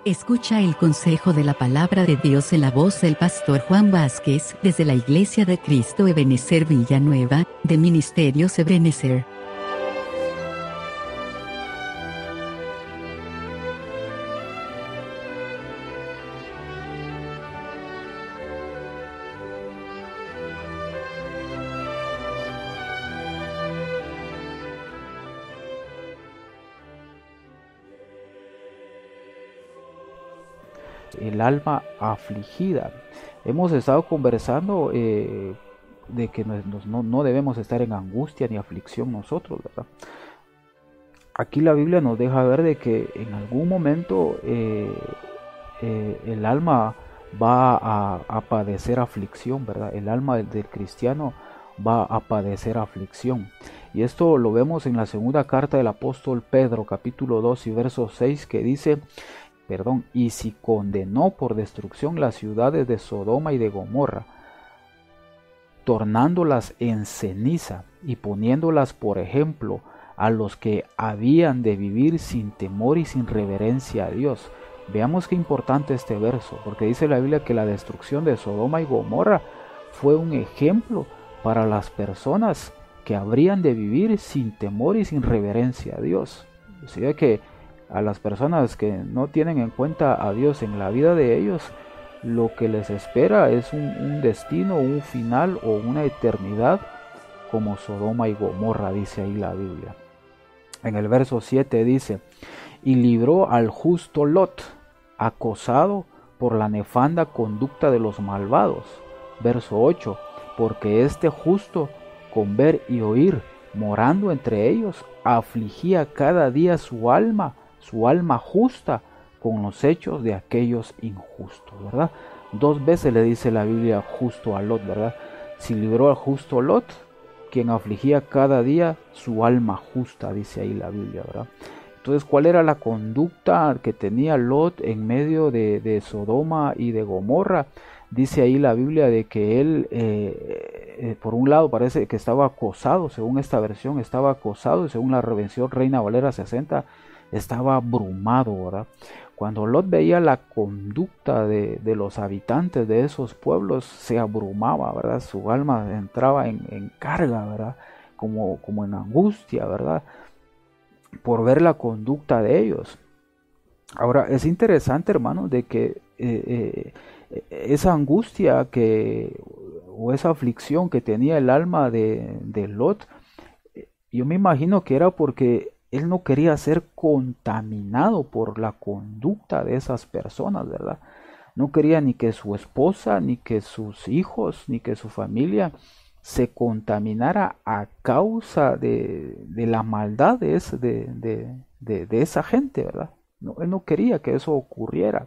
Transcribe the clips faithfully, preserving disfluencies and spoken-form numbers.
Escucha el consejo de la palabra de Dios en la voz del pastor Juan Vázquez desde la Iglesia de Cristo Ebenezer Villanueva, de Ministerios Ebenezer. El alma afligida. Hemos estado conversando eh, de que no, no, no debemos estar en angustia ni aflicción nosotros, ¿verdad? Aquí la Biblia nos deja ver de que en algún momento eh, eh, el alma va a, a padecer aflicción, ¿verdad? El alma del, del cristiano va a padecer aflicción. Y esto lo vemos en la segunda carta del apóstol Pedro, capítulo dos y verso seis, que dice... Perdón, y si condenó por destrucción las ciudades de Sodoma y de Gomorra, tornándolas en ceniza y poniéndolas por ejemplo a los que habían de vivir sin temor y sin reverencia a Dios. Veamos qué importante este verso, porque dice la Biblia que la destrucción de Sodoma y Gomorra fue un ejemplo para las personas que habrían de vivir sin temor y sin reverencia a Dios. O sea que a las personas que no tienen en cuenta a Dios en la vida de ellos, lo que les espera es un, un destino, un final o una eternidad como Sodoma y Gomorra, dice ahí la Biblia. En el verso siete dice, y libró al justo Lot, acosado por la nefanda conducta de los malvados. Verso ocho, porque este justo, con ver y oír, morando entre ellos, afligía cada día su alma, su alma justa, con los hechos de aquellos injustos, ¿verdad? Dos veces le dice la Biblia justo a Lot, ¿verdad? Si libró al justo Lot, quien afligía cada día su alma justa, dice ahí la Biblia, ¿verdad? Entonces, ¿cuál era la conducta que tenía Lot en medio de, de Sodoma y de Gomorra? Dice ahí la Biblia de que él, eh, eh, por un lado parece que estaba acosado, según esta versión estaba acosado, y según la reversión Reina Valera sesenta, estaba abrumado, ¿verdad? Cuando Lot veía la conducta de, de los habitantes de esos pueblos, se abrumaba, ¿verdad? Su alma entraba en, en carga, ¿verdad? Como, como en angustia, ¿verdad? Por ver la conducta de ellos. Ahora, es interesante, hermanos, de que eh, eh, esa angustia que, o esa aflicción que tenía el alma de, de Lot, yo me imagino que era porque él no quería ser contaminado por la conducta de esas personas, ¿verdad? No quería ni que su esposa, ni que sus hijos, ni que su familia se contaminara a causa de, de la maldad de, ese, de, de, de, de esa gente, ¿verdad? No, él no quería que eso ocurriera.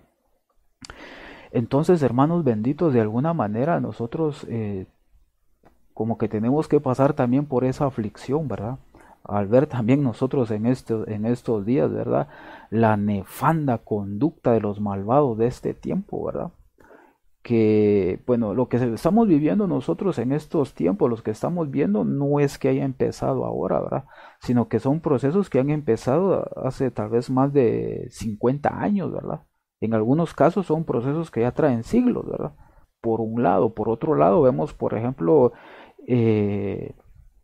Entonces, hermanos benditos, de alguna manera nosotros eh, como que tenemos que pasar también por esa aflicción, ¿verdad? Al ver también nosotros en, este, en estos días, ¿verdad? La nefanda conducta de los malvados de este tiempo, ¿verdad? Que, bueno, lo que estamos viviendo nosotros en estos tiempos, los que estamos viendo, no es que haya empezado ahora, ¿verdad? Sino que son procesos que han empezado hace tal vez más de cincuenta años, ¿verdad? En algunos casos son procesos que ya traen siglos, ¿verdad? Por un lado. Por otro lado, vemos, por ejemplo, eh,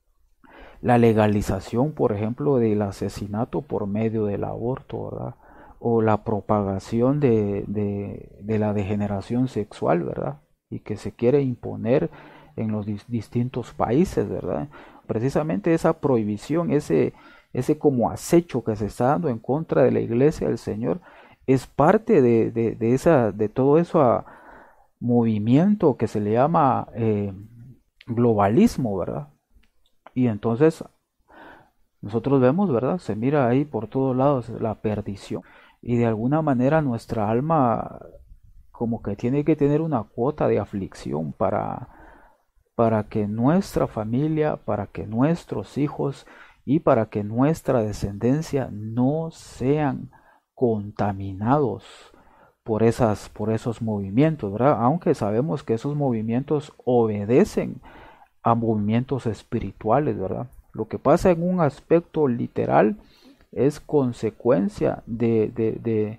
la legalización, por ejemplo, del asesinato por medio del aborto, ¿verdad? O la propagación de, de, de la degeneración sexual, ¿verdad? Y que se quiere imponer en los dis distintos países, ¿verdad? Precisamente esa prohibición, ese, ese como acecho que se está dando en contra de la iglesia del Señor, es parte de, de, de, esa, de todo ese movimiento que se le llama eh, globalismo, ¿verdad? Y entonces nosotros vemos, ¿verdad? Se mira ahí por todos lados la perdición. Y de alguna manera nuestra alma como que tiene que tener una cuota de aflicción para, para que nuestra familia, para que nuestros hijos y para que nuestra descendencia no sean contaminados por, esas, por esos movimientos, ¿verdad? Aunque sabemos que esos movimientos obedecen a movimientos espirituales, ¿verdad? Lo que pasa en un aspecto literal es consecuencia de, de, de,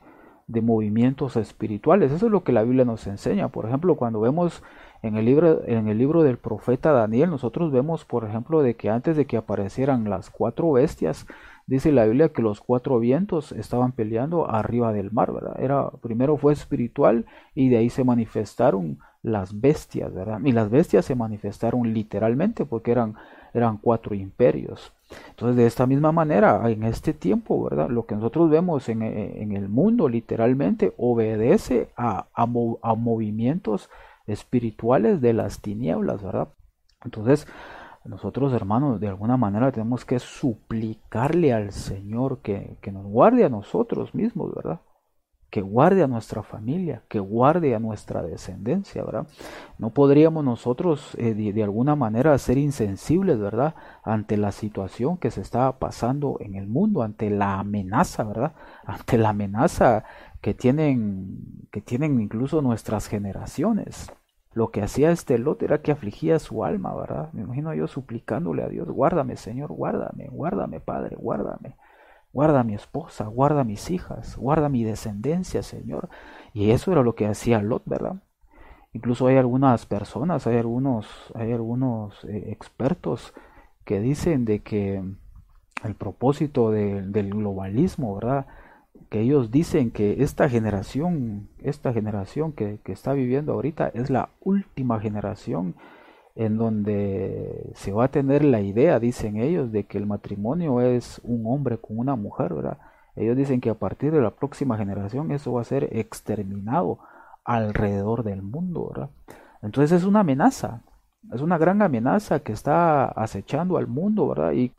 de movimientos espirituales. Eso es lo que la Biblia nos enseña. Por ejemplo, cuando vemos en el libro, en el libro del profeta Daniel, nosotros vemos, por ejemplo, de que antes de que aparecieran las cuatro bestias, dice la Biblia que los cuatro vientos estaban peleando arriba del mar, ¿verdad? Era, primero fue espiritual y de ahí se manifestaron las bestias, ¿verdad? Y las bestias se manifestaron literalmente porque eran, eran cuatro imperios. Entonces, de esta misma manera, en este tiempo, ¿verdad? Lo que nosotros vemos en, en el mundo literalmente obedece a, a, a movimientos espirituales de las tinieblas, ¿verdad? Entonces, nosotros, hermanos, de alguna manera tenemos que suplicarle al Señor que, que nos guarde a nosotros mismos, ¿verdad? Que guarde a nuestra familia, que guarde a nuestra descendencia, ¿verdad? No podríamos nosotros eh, de, de alguna manera ser insensibles, ¿verdad? Ante la situación que se está pasando en el mundo, ante la amenaza, ¿verdad? Ante la amenaza que tienen, que tienen incluso nuestras generaciones. Lo que hacía este Lot era que afligía su alma, ¿verdad? Me imagino yo suplicándole a Dios, guárdame, Señor, guárdame, guárdame, Padre, guárdame. Guarda a mi esposa, guarda a mis hijas, guarda mi descendencia, Señor. Y eso era lo que hacía Lot, ¿verdad? Incluso hay algunas personas, hay algunos, hay algunos eh, expertos que dicen de que el propósito de, del globalismo, ¿verdad? Que ellos dicen que esta generación, esta generación que, que está viviendo ahorita es la última generación en donde se va a tener la idea, dicen ellos, de que el matrimonio es un hombre con una mujer, ¿verdad? Ellos dicen que a partir de la próxima generación eso va a ser exterminado alrededor del mundo, ¿verdad? Entonces es una amenaza, es una gran amenaza que está acechando al mundo, ¿verdad? Y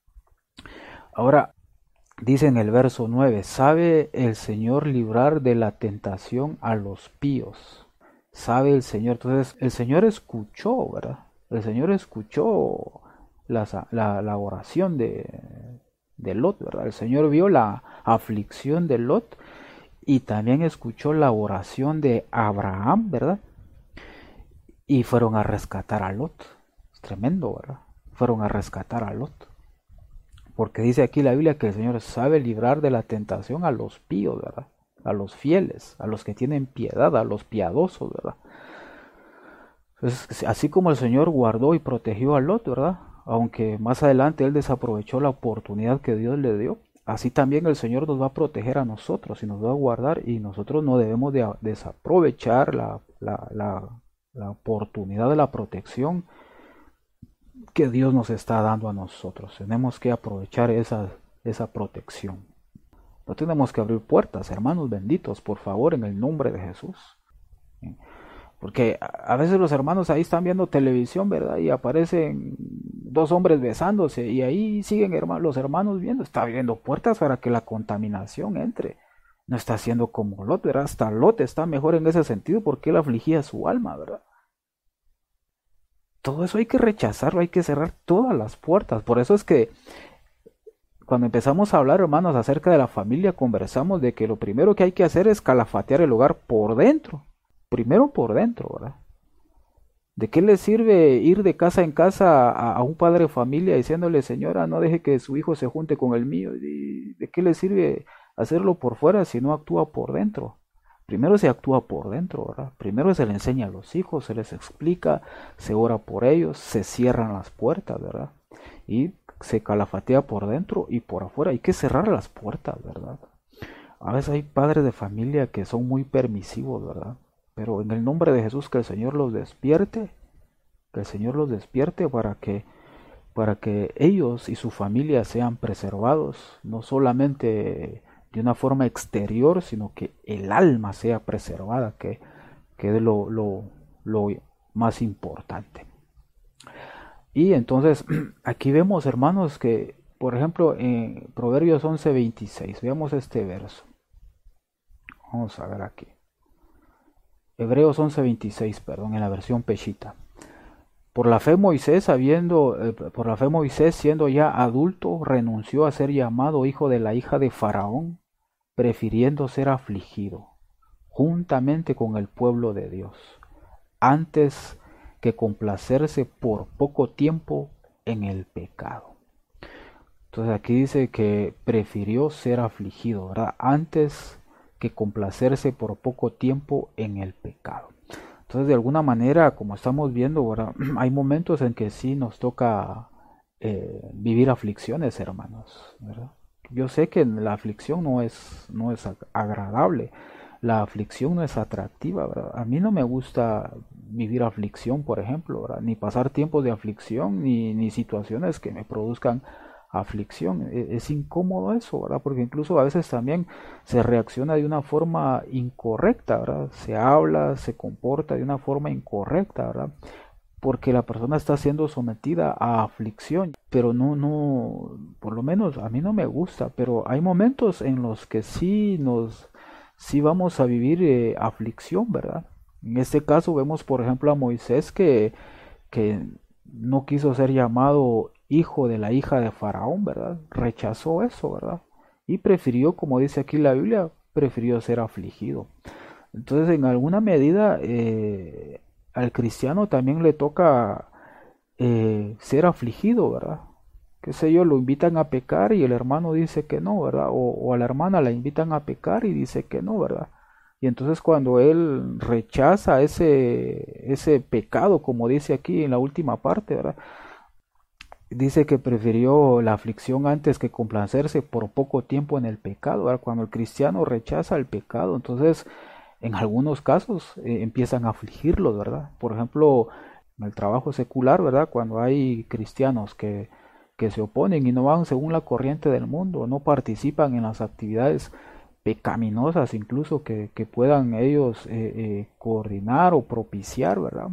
ahora dice en el verso nueve, ¿sabe el Señor librar de la tentación a los píos? Sabe el Señor, entonces el Señor escuchó, ¿verdad? El Señor escuchó la, la, la oración de, de Lot, ¿verdad? El Señor vio la aflicción de Lot y también escuchó la oración de Abraham, ¿verdad? Y fueron a rescatar a Lot. Es tremendo, ¿verdad? Fueron a rescatar a Lot. Porque dice aquí la Biblia que el Señor sabe librar de la tentación a los píos, ¿verdad? A los fieles, a los que tienen piedad, a los piadosos, ¿verdad? Entonces, así como el Señor guardó y protegió a Lot, ¿verdad? Aunque más adelante él desaprovechó la oportunidad que Dios le dio, así también el Señor nos va a proteger a nosotros y nos va a guardar, y nosotros no debemos de desaprovechar la, la, la, la oportunidad de la protección que Dios nos está dando a nosotros. Tenemos que aprovechar esa, esa protección. No tenemos que abrir puertas, hermanos benditos, por favor, en el nombre de Jesús. Porque a veces los hermanos ahí están viendo televisión, ¿verdad? Y aparecen dos hombres besándose y ahí siguen hermanos, los hermanos viendo. Está abriendo puertas para que la contaminación entre. No está haciendo como Lot, ¿verdad? Hasta Lot está mejor en ese sentido porque él afligía su alma, ¿verdad? Todo eso hay que rechazarlo, hay que cerrar todas las puertas. Por eso es que cuando empezamos a hablar, hermanos, acerca de la familia, conversamos de que lo primero que hay que hacer es calafatear el hogar por dentro. Primero por dentro, ¿verdad? ¿De qué le sirve ir de casa en casa a, a un padre de familia diciéndole, señora, no deje que su hijo se junte con el mío? ¿Y de qué le sirve hacerlo por fuera si no actúa por dentro? Primero se actúa por dentro, ¿verdad? Primero se le enseña a los hijos, se les explica, se ora por ellos, se cierran las puertas, ¿verdad? Y se calafatea por dentro y por afuera. Hay que cerrar las puertas, ¿verdad? A veces hay padres de familia que son muy permisivos, ¿verdad? Pero en el nombre de Jesús, que el Señor los despierte, que el Señor los despierte para que, para que ellos y su familia sean preservados, no solamente de una forma exterior, sino que el alma sea preservada, que, que es lo, lo, lo más importante. Y entonces, aquí vemos, hermanos, que, por ejemplo, en Proverbios once veintiséis, veamos este verso. Vamos a ver aquí. Hebreos once veintiséis, perdón, en la versión Peshita. Por la fe Moisés, habiendo, eh, por la fe Moisés, siendo ya adulto, renunció a ser llamado hijo de la hija de Faraón, prefiriendo ser afligido, juntamente con el pueblo de Dios, antes que complacerse por poco tiempo en el pecado. Entonces aquí dice que prefirió ser afligido, ¿verdad? Antes que complacerse por poco tiempo en el pecado. Entonces, de alguna manera, como estamos viendo, ¿verdad? Hay momentos en que sí nos toca eh, vivir aflicciones, hermanos, ¿verdad? Yo sé que la aflicción no es, no es agradable, la aflicción no es atractiva, ¿verdad? A mí no me gusta vivir aflicción, por ejemplo, ¿verdad? Ni pasar tiempos de aflicción, ni, ni situaciones que me produzcan aflicción. Es, es incómodo eso, ¿verdad? Porque incluso a veces también se reacciona de una forma incorrecta, ¿verdad? Se habla, se comporta de una forma incorrecta, ¿verdad? Porque la persona está siendo sometida a aflicción, pero no, no, por lo menos a mí no me gusta, pero hay momentos en los que sí nos, sí vamos a vivir eh, aflicción, ¿verdad? En este caso vemos, por ejemplo, a Moisés que, que no quiso ser llamado hijo de la hija de Faraón, ¿verdad? Rechazó eso, ¿verdad? Y prefirió, como dice aquí la Biblia, prefirió ser afligido. Entonces, en alguna medida, eh, al cristiano también le toca eh, ser afligido, ¿verdad? Qué sé yo, lo invitan a pecar y el hermano dice que no, ¿verdad? O, o a la hermana la invitan a pecar y dice que no, ¿verdad? Y entonces cuando él rechaza ese, ese pecado, como dice aquí en la última parte, ¿verdad? Dice que prefirió la aflicción antes que complacerse por poco tiempo en el pecado, ¿verdad? Cuando el cristiano rechaza el pecado, entonces en algunos casos eh, empiezan a afligirlos, ¿verdad? Por ejemplo, en el trabajo secular, ¿verdad? Cuando hay cristianos que, que se oponen y no van según la corriente del mundo, no participan en las actividades pecaminosas incluso que, que puedan ellos eh, eh, coordinar o propiciar, ¿verdad?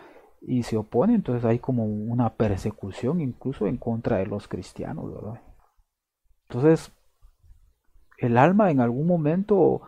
Y se oponen, entonces hay como una persecución incluso en contra de los cristianos, ¿verdad? Entonces, el alma en algún momento,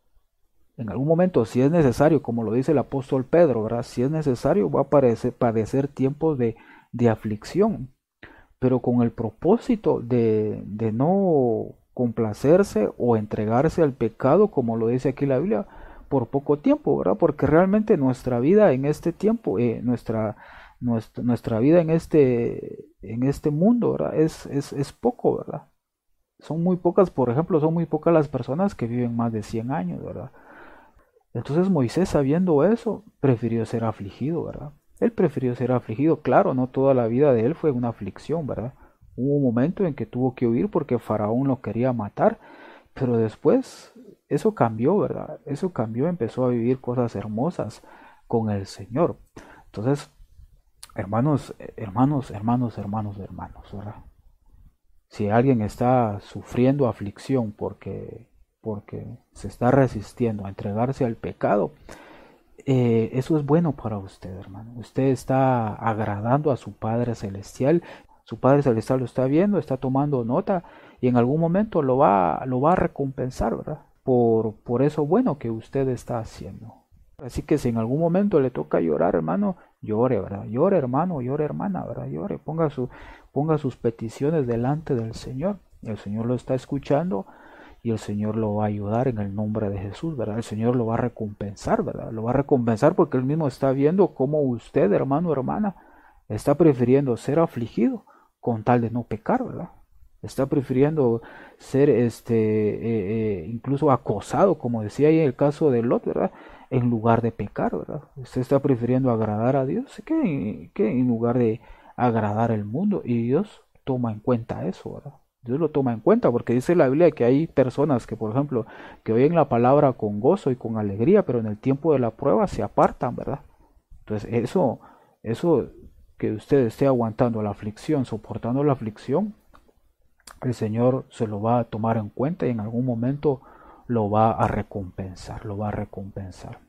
en algún momento, si es necesario, como lo dice el apóstol Pedro, ¿verdad? Si es necesario, va a padecer, padecer tiempos de, de aflicción, pero con el propósito de, de no complacerse o entregarse al pecado, como lo dice aquí la Biblia, por poco tiempo, ¿verdad? Porque realmente nuestra vida en este tiempo, eh, nuestra, nuestra, nuestra vida en este, en este mundo, ¿verdad? Es, es, es poco, ¿verdad? Son muy pocas, por ejemplo, son muy pocas las personas que viven más de cien años, ¿verdad? Entonces Moisés, sabiendo eso, prefirió ser afligido, ¿verdad? Él prefirió ser afligido. Claro, no toda la vida de él fue una aflicción, ¿verdad? Hubo un momento en que tuvo que huir porque Faraón lo quería matar, pero después eso cambió, ¿verdad? Eso cambió, empezó a vivir cosas hermosas con el Señor. Entonces, hermanos, hermanos, hermanos, hermanos, hermanos, ¿verdad? Si alguien está sufriendo aflicción porque, porque se está resistiendo a entregarse al pecado, eh, eso es bueno para usted, hermano. Usted está agradando a su Padre Celestial. Su Padre Celestial lo está viendo, está tomando nota y en algún momento lo va, lo va a recompensar, ¿verdad? Por, por eso bueno que usted está haciendo. Así que si en algún momento le toca llorar, hermano, llore, ¿verdad? Llore, hermano, llore, hermana, ¿verdad? Llore, ponga, su, ponga sus peticiones delante del Señor. El Señor lo está escuchando y el Señor lo va a ayudar en el nombre de Jesús, ¿verdad? El Señor lo va a recompensar, ¿verdad? Lo va a recompensar porque Él mismo está viendo cómo usted, hermano, hermana, está prefiriendo ser afligido con tal de no pecar, ¿verdad? Está prefiriendo ser este eh, eh, incluso acosado, como decía ahí en el caso de Lot, ¿verdad? En lugar de pecar, ¿verdad? Usted está prefiriendo agradar a Dios que, que en lugar de agradar al mundo, y Dios toma en cuenta eso, ¿verdad? Dios lo toma en cuenta porque dice la Biblia que hay personas que, por ejemplo, que oyen la palabra con gozo y con alegría, pero en el tiempo de la prueba se apartan, ¿verdad? Entonces eso, eso que usted esté aguantando la aflicción, soportando la aflicción, el Señor se lo va a tomar en cuenta y en algún momento lo va a recompensar, lo va a recompensar.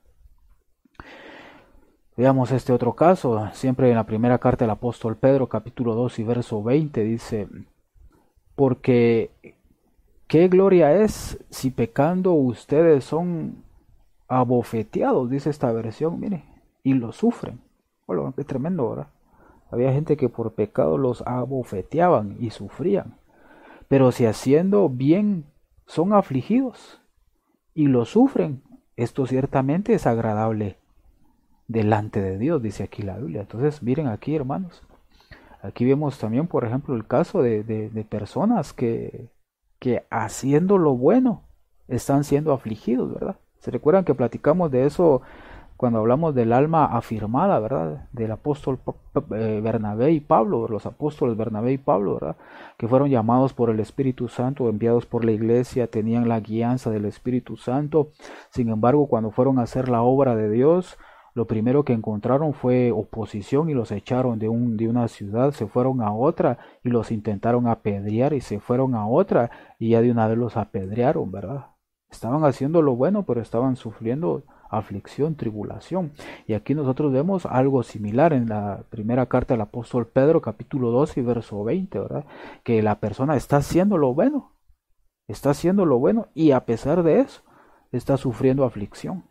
Veamos este otro caso, siempre en la primera carta del apóstol Pedro, capítulo dos y verso veinte, dice: porque qué gloria es si pecando ustedes son abofeteados, dice esta versión, mire, y lo sufren. Bueno, qué tremendo, ¿verdad? Había gente que por pecado los abofeteaban y sufrían. Pero si haciendo bien son afligidos y lo sufren, esto ciertamente es agradable delante de Dios, dice aquí la Biblia. Entonces, miren aquí, hermanos, aquí vemos también, por ejemplo, el caso de, de, de personas que, que haciendo lo bueno están siendo afligidos, ¿verdad? ¿Se recuerdan que platicamos de eso cuando hablamos del alma afirmada, ¿verdad? Del apóstol Bernabé y Pablo, los apóstoles Bernabé y Pablo, ¿verdad? Que fueron llamados por el Espíritu Santo, enviados por la iglesia, tenían la guianza del Espíritu Santo. Sin embargo, cuando fueron a hacer la obra de Dios, lo primero que encontraron fue oposición y los echaron de, un, de una ciudad, se fueron a otra y los intentaron apedrear y se fueron a otra y ya de una vez los apedrearon, ¿verdad? Estaban haciendo lo bueno, pero estaban sufriendo aflicción, tribulación. Y aquí nosotros vemos algo similar en la primera carta del apóstol Pedro, capítulo doce y verso veinte, ¿verdad? Que la persona está haciendo lo bueno, está haciendo lo bueno y a pesar de eso está sufriendo aflicción.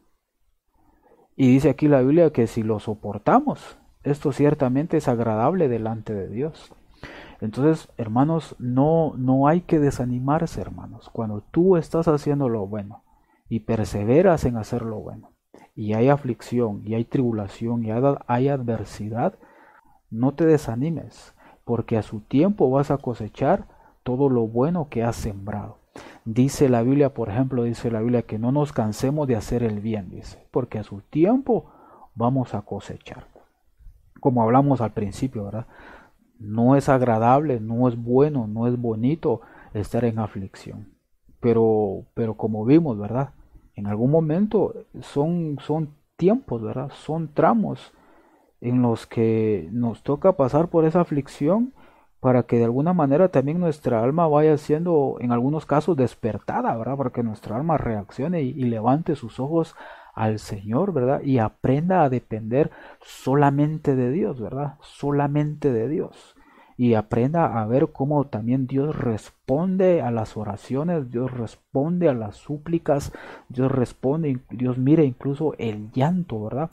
Y dice aquí la Biblia que si lo soportamos, esto ciertamente es agradable delante de Dios. Entonces, hermanos, no, no hay que desanimarse, hermanos. Cuando tú estás haciendo lo bueno y perseveras en hacer lo bueno, y hay aflicción, y hay tribulación, y hay adversidad, no te desanimes, porque a su tiempo vas a cosechar todo lo bueno que has sembrado. Dice la Biblia, por ejemplo, dice la Biblia que no nos cansemos de hacer el bien, dice, porque a su tiempo vamos a cosechar. Como hablamos al principio, ¿verdad? No es agradable, no es bueno, no es bonito estar en aflicción. Pero, pero como vimos, ¿verdad? En algún momento son, son tiempos, ¿verdad? Son tramos en los que nos toca pasar por esa aflicción para que de alguna manera también nuestra alma vaya siendo, en algunos casos, despertada, ¿verdad? Para que nuestra alma reaccione y, y levante sus ojos al Señor, ¿verdad? Y aprenda a depender solamente de Dios, ¿verdad? Solamente de Dios. Y aprenda a ver cómo también Dios responde a las oraciones, Dios responde a las súplicas, Dios responde, Dios mira incluso el llanto, ¿verdad?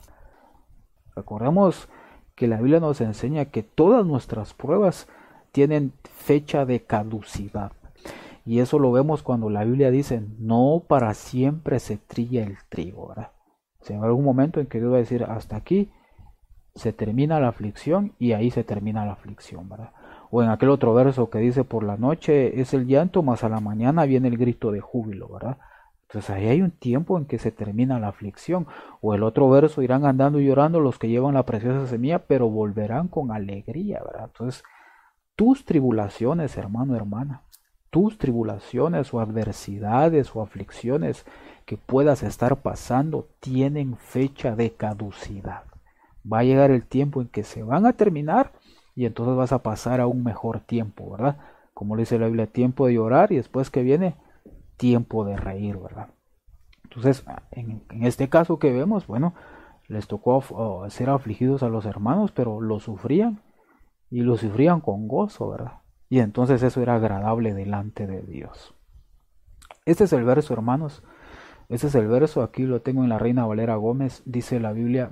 Recordemos que la Biblia nos enseña que todas nuestras pruebas tienen fecha de caducidad. Y eso lo vemos cuando la Biblia dice, no para siempre se trilla el trigo, ¿verdad? O sea, en algún momento en que Dios va a decir, hasta aquí se termina la aflicción y ahí se termina la aflicción, ¿verdad? O en aquel otro verso que dice, por la noche es el llanto, mas a la mañana viene el grito de júbilo, ¿verdad? Entonces ahí hay un tiempo en que se termina la aflicción. O el otro verso, irán andando y llorando los que llevan la preciosa semilla, pero volverán con alegría, ¿verdad? Entonces, tus tribulaciones, hermano, hermana, tus tribulaciones o adversidades o aflicciones que puedas estar pasando tienen fecha de caducidad. Va a llegar el tiempo en que se van a terminar y entonces vas a pasar a un mejor tiempo, ¿verdad? Como le dice la Biblia, tiempo de llorar y después que viene, tiempo de reír, ¿verdad? Entonces, en, en este caso que vemos, bueno, les tocó oh, ser afligidos a los hermanos, pero lo sufrían y lo sufrían con gozo, ¿verdad? Y entonces eso era agradable delante de Dios. Este es el verso, hermanos. Este es el verso, aquí lo tengo en la Reina Valera Gómez, dice la Biblia,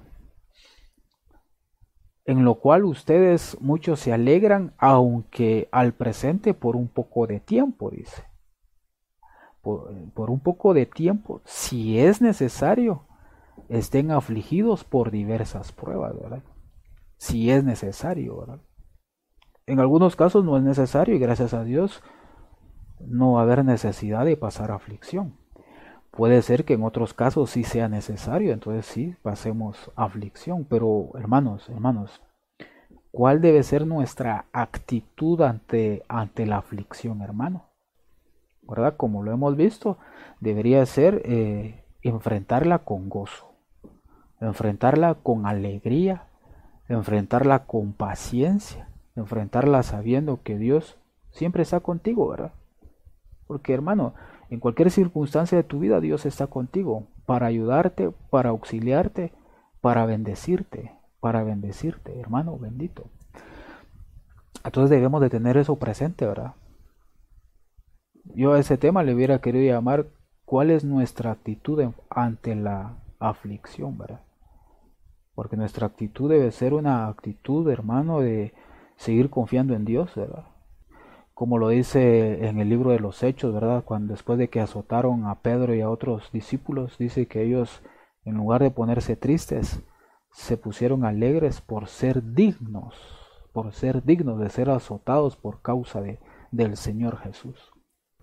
en lo cual ustedes muchos se alegran, aunque al presente por un poco de tiempo, dice. Por, por un poco de tiempo, si es necesario, estén afligidos por diversas pruebas, ¿verdad? Si es necesario, ¿verdad? En algunos casos no es necesario y gracias a Dios no va a haber necesidad de pasar aflicción. Puede ser que en otros casos sí sea necesario, entonces sí pasemos aflicción. Pero hermanos, hermanos, ¿cuál debe ser nuestra actitud ante, ante la aflicción, hermano? ¿Verdad? Como lo hemos visto, debería ser eh, enfrentarla con gozo, enfrentarla con alegría, enfrentarla con paciencia, enfrentarla sabiendo que Dios siempre está contigo, ¿verdad? Porque, hermano, en cualquier circunstancia de tu vida Dios está contigo para ayudarte, para auxiliarte, para bendecirte, para bendecirte, hermano bendito. Entonces debemos de tener eso presente, ¿verdad? Yo a ese tema le hubiera querido llamar ¿cuál es nuestra actitud ante la aflicción, ¿verdad? Porque nuestra actitud debe ser una actitud, hermano, de seguir confiando en Dios, ¿verdad? Como lo dice en el libro de los Hechos, ¿verdad? Cuando después de que azotaron a Pedro y a otros discípulos, dice que ellos, en lugar de ponerse tristes, se pusieron alegres por ser dignos, por ser dignos de ser azotados por causa de, del Señor Jesús.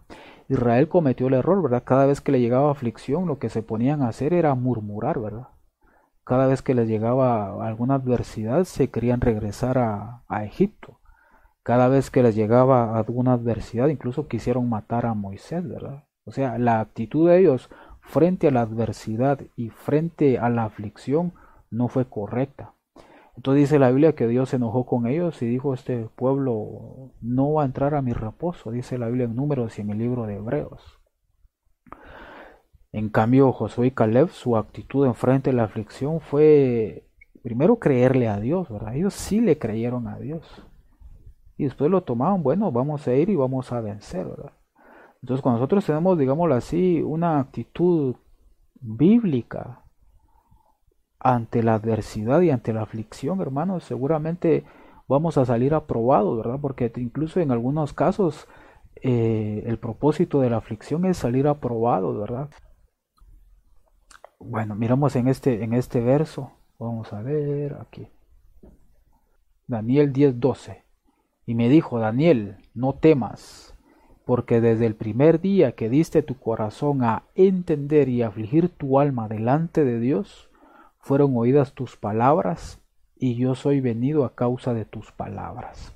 Israel cometió el error, ¿verdad? Cada vez que le llegaba aflicción, lo que se ponían a hacer era murmurar, ¿verdad? Cada vez que les llegaba alguna adversidad, se querían regresar a, a Egipto. Cada vez que les llegaba alguna adversidad, incluso quisieron matar a Moisés, ¿verdad? O sea, la actitud de ellos frente a la adversidad y frente a la aflicción no fue correcta. Entonces dice la Biblia que Dios se enojó con ellos y dijo: este pueblo no va a entrar a mi reposo, dice la Biblia en Números y en el libro de Hebreos. En cambio, Josué y Caleb, su actitud en frente a la aflicción fue primero creerle a Dios, ¿verdad? Ellos sí le creyeron a Dios. Y después lo tomaron: bueno, vamos a ir y vamos a vencer, ¿verdad? Entonces, cuando nosotros tenemos, digámoslo así, una actitud bíblica ante la adversidad y ante la aflicción, hermanos, seguramente vamos a salir aprobados, ¿verdad? Porque incluso en algunos casos eh, el propósito de la aflicción es salir aprobados, ¿verdad? Bueno, miramos en este, en este verso, vamos a ver aquí. Daniel diez doce. Y me dijo: Daniel, no temas, porque desde el primer día que diste tu corazón a entender y afligir tu alma delante de Dios, fueron oídas tus palabras, y yo soy venido a causa de tus palabras.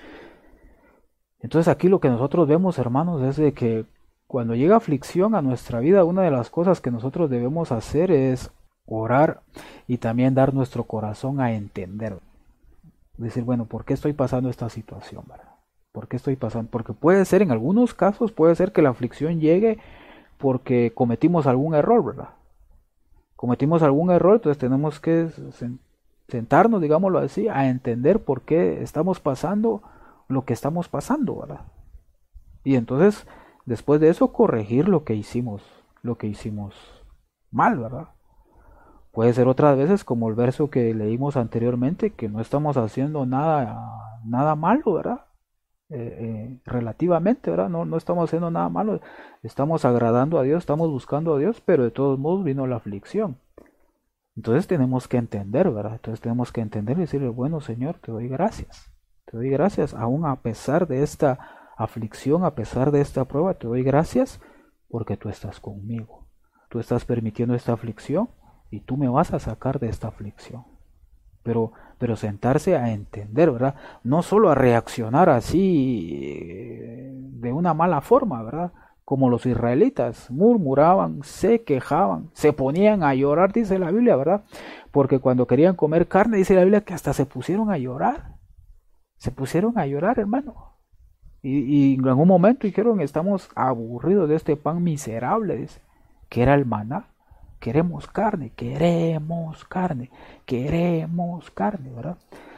Entonces aquí lo que nosotros vemos, hermanos, es de que cuando llega aflicción a nuestra vida, una de las cosas que nosotros debemos hacer es orar y también dar nuestro corazón a entender. Decir: bueno, ¿por qué estoy pasando esta situación, verdad? ¿Por qué estoy pasando? Porque puede ser, en algunos casos, puede ser que la aflicción llegue porque cometimos algún error, ¿verdad? Cometimos algún error, entonces tenemos que sentarnos, digámoslo así, a entender por qué estamos pasando lo que estamos pasando, ¿verdad? Y entonces, después de eso, corregir lo que hicimos, lo que hicimos mal, ¿verdad? Puede ser otras veces como el verso que leímos anteriormente, que no estamos haciendo nada, nada malo, ¿verdad? Eh, eh, relativamente, ¿verdad? No, no estamos haciendo nada malo, estamos agradando a Dios, estamos buscando a Dios, pero de todos modos vino la aflicción. Entonces tenemos que entender, ¿verdad? Entonces tenemos que entender y decirle: bueno, Señor, te doy gracias, te doy gracias, aún a pesar de esta aflicción, a pesar de esta prueba, te doy gracias porque tú estás conmigo, tú estás permitiendo esta aflicción y tú me vas a sacar de esta aflicción. Pero, pero sentarse a entender, ¿verdad? No solo a reaccionar así de una mala forma, ¿verdad? Como los israelitas, murmuraban, se quejaban, se ponían a llorar, dice la Biblia, ¿verdad? Porque cuando querían comer carne, dice la Biblia que hasta se pusieron a llorar. Se pusieron a llorar, hermano. Y, y en algún momento dijeron: estamos aburridos de este pan miserable, dice, que era el maná. Queremos carne, queremos carne, queremos carne, ¿verdad?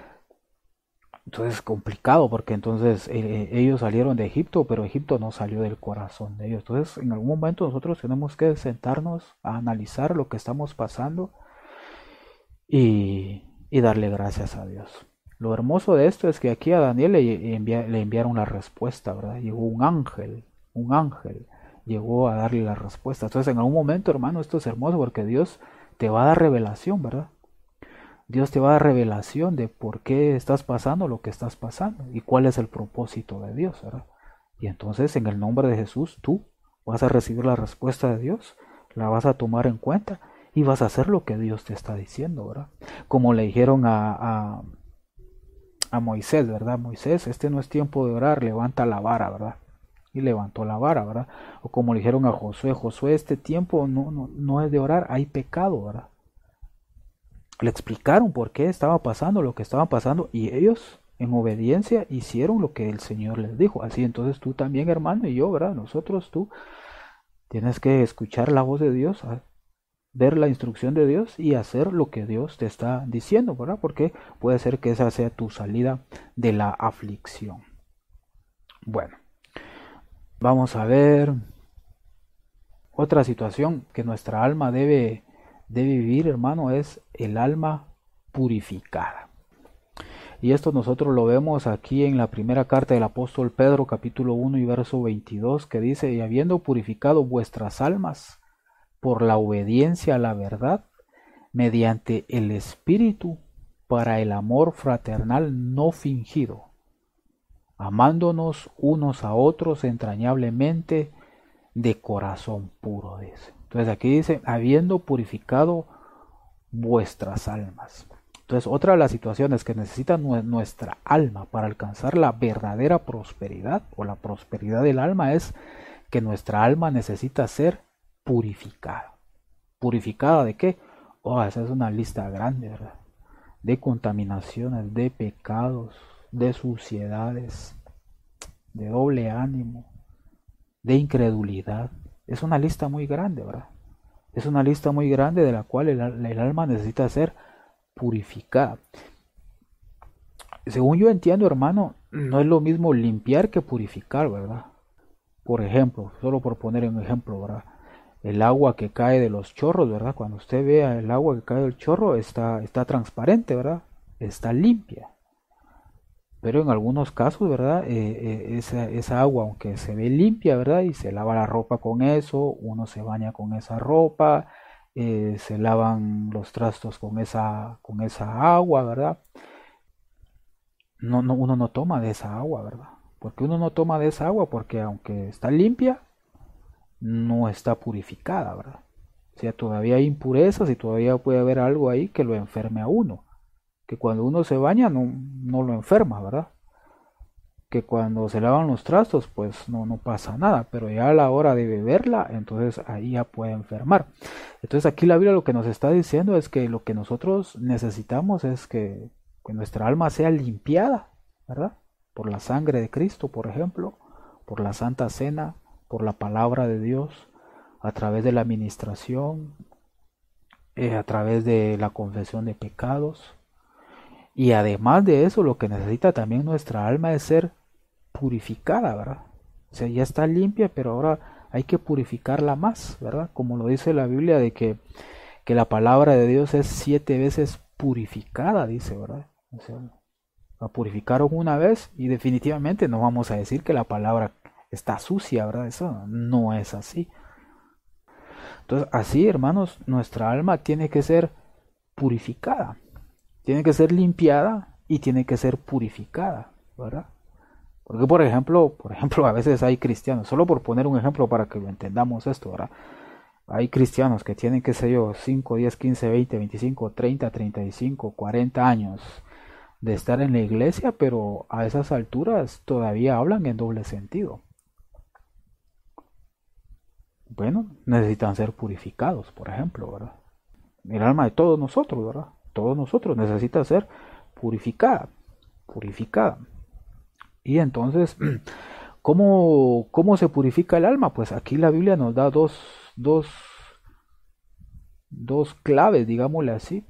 Entonces es complicado porque entonces eh, ellos salieron de Egipto, pero Egipto no salió del corazón de ellos. Entonces en algún momento nosotros tenemos que sentarnos a analizar lo que estamos pasando y, y darle gracias a Dios. Lo hermoso de esto es que aquí a Daniel le, envia, le enviaron la respuesta, ¿verdad? Llegó un ángel, un ángel. Llegó a darle la respuesta. Entonces en algún momento, hermano, esto es hermoso porque Dios te va a dar revelación, ¿verdad? Dios te va a dar revelación de por qué estás pasando lo que estás pasando y cuál es el propósito de Dios, ¿verdad? Y entonces en el nombre de Jesús tú vas a recibir la respuesta de Dios, la vas a tomar en cuenta y vas a hacer lo que Dios te está diciendo, ¿verdad? Como le dijeron a, a, a Moisés, ¿verdad? Moisés, este no es tiempo de orar, levanta la vara, ¿verdad? Y levantó la vara, ¿verdad? O como le dijeron a Josué: Josué, este tiempo no, no, no es de orar, hay pecado, ¿verdad? Le explicaron por qué estaba pasando lo que estaba pasando y ellos en obediencia hicieron lo que el Señor les dijo. Así entonces tú también, hermano, y yo, ¿verdad? Nosotros, tú tienes que escuchar la voz de Dios, ver la instrucción de Dios y hacer lo que Dios te está diciendo, ¿verdad? Porque puede ser que esa sea tu salida de la aflicción. Bueno. Vamos a ver otra situación que nuestra alma debe, debe vivir, hermano, es el alma purificada. Y esto nosotros lo vemos aquí en la primera carta del apóstol Pedro, capítulo uno y verso veintidós, que dice: y habiendo purificado vuestras almas por la obediencia a la verdad, mediante el Espíritu, para el amor fraternal no fingido, amándonos unos a otros entrañablemente de corazón puro, dice. Entonces aquí dice, habiendo purificado vuestras almas. Entonces otra de las situaciones que necesita nuestra alma para alcanzar la verdadera prosperidad o la prosperidad del alma es que nuestra alma necesita ser purificada. ¿Purificada de qué? Oh, esa es una lista grande, ¿verdad? De contaminaciones, de pecados, de suciedades, de doble ánimo, de incredulidad. Es una lista muy grande, ¿verdad? Es una lista muy grande de la cual el, el alma necesita ser purificada. Según yo entiendo, hermano, no es lo mismo limpiar que purificar, ¿verdad? Por ejemplo, solo por poner un ejemplo, ¿verdad? El agua que cae de los chorros, ¿verdad? Cuando usted vea el agua que cae del chorro, está, está transparente, ¿verdad? Está limpia. Pero en algunos casos, ¿verdad? Eh, eh, esa, esa agua, aunque se ve limpia, ¿verdad? Y se lava la ropa con eso, uno se baña con esa ropa, eh, se lavan los trastos con esa, con esa agua, ¿verdad? No, no, uno no toma de esa agua, ¿verdad? Porque uno no toma de esa agua porque aunque está limpia, no está purificada, ¿verdad? O sea, todavía hay impurezas y todavía puede haber algo ahí que lo enferme a uno. Que cuando uno se baña no, no lo enferma, ¿verdad? Que cuando se lavan los trastos, pues no, no pasa nada, pero ya a la hora de beberla, entonces ahí ya puede enfermar. Entonces aquí la Biblia lo que nos está diciendo es que lo que nosotros necesitamos es que, que nuestra alma sea limpiada, ¿verdad? Por la sangre de Cristo, por ejemplo, por la Santa Cena, por la palabra de Dios, a través de la administración, eh, a través de la confesión de pecados. Y además de eso, lo que necesita también nuestra alma es ser purificada, ¿verdad? O sea, ya está limpia, pero ahora hay que purificarla más, ¿verdad? Como lo dice la Biblia de que, que la palabra de Dios es siete veces purificada, dice, ¿verdad? O sea, la purificaron una vez y definitivamente no vamos a decir que la palabra está sucia, ¿verdad? Eso no es así. Entonces, así, hermanos, nuestra alma tiene que ser purificada. Tiene que ser limpiada y tiene que ser purificada, ¿verdad? Porque por ejemplo, por ejemplo, a veces hay cristianos, solo por poner un ejemplo para que lo entendamos esto, ¿verdad? Hay cristianos que tienen, qué sé yo, cinco, diez, quince, veinte, veinticinco, treinta, treinta y cinco, cuarenta años de estar en la iglesia, pero a esas alturas todavía hablan en doble sentido. Bueno, necesitan ser purificados, por ejemplo, ¿verdad? El alma de todos nosotros, ¿verdad? Todos nosotros necesita ser purificada, purificada. Y entonces, ¿cómo, cómo se purifica el alma? Pues aquí la Biblia nos da dos, dos, dos claves, digámosle así,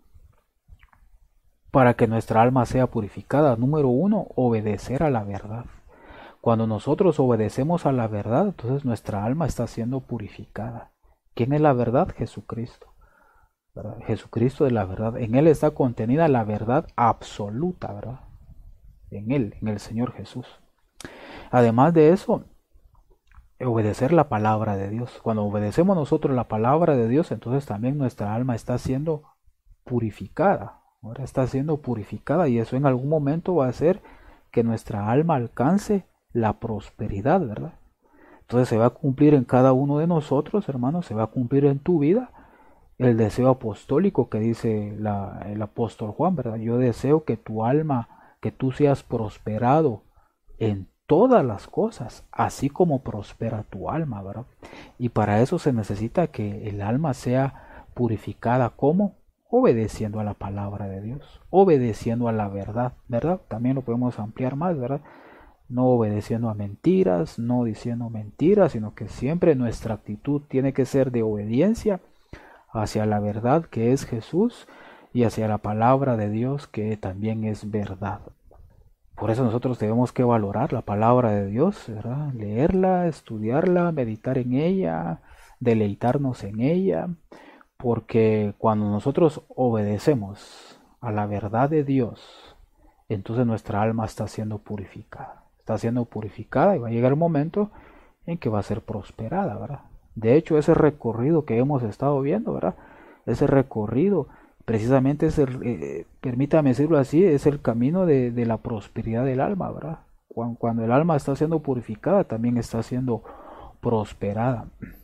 para que nuestra alma sea purificada. Número uno, obedecer a la verdad. Cuando nosotros obedecemos a la verdad, entonces nuestra alma está siendo purificada. ¿Quién es la verdad? Jesucristo. ¿Verdad? Jesucristo es la verdad. En Él está contenida la verdad absoluta, ¿verdad? En Él, en el Señor Jesús. Además de eso, obedecer la palabra de Dios. Cuando obedecemos nosotros la palabra de Dios, entonces también nuestra alma está siendo purificada. Ahora está siendo purificada y eso en algún momento va a hacer que nuestra alma alcance la prosperidad, ¿verdad? Entonces se va a cumplir en cada uno de nosotros, hermanos, se va a cumplir en tu vida el deseo apostólico que dice la, el apóstol Juan, ¿verdad? Yo deseo que tu alma, que tú seas prosperado en todas las cosas, así como prospera tu alma, ¿verdad? Y para eso se necesita que el alma sea purificada, ¿cómo? Obedeciendo a la palabra de Dios, obedeciendo a la verdad, ¿verdad? También lo podemos ampliar más, ¿verdad? No obedeciendo a mentiras, no diciendo mentiras, sino que siempre nuestra actitud tiene que ser de obediencia hacia la verdad que es Jesús y hacia la palabra de Dios que también es verdad. Por eso nosotros tenemos que valorar la palabra de Dios, ¿verdad? Leerla, estudiarla, meditar en ella, deleitarnos en ella, porque cuando nosotros obedecemos a la verdad de Dios, entonces nuestra alma está siendo purificada, está siendo purificada y va a llegar el momento en que va a ser prosperada, ¿verdad? De hecho, ese recorrido que hemos estado viendo, ¿verdad? Ese recorrido, precisamente es el, eh, permítame decirlo así, es el camino de, de la prosperidad del alma, ¿verdad? Cuando, cuando el alma está siendo purificada, también está siendo prosperada.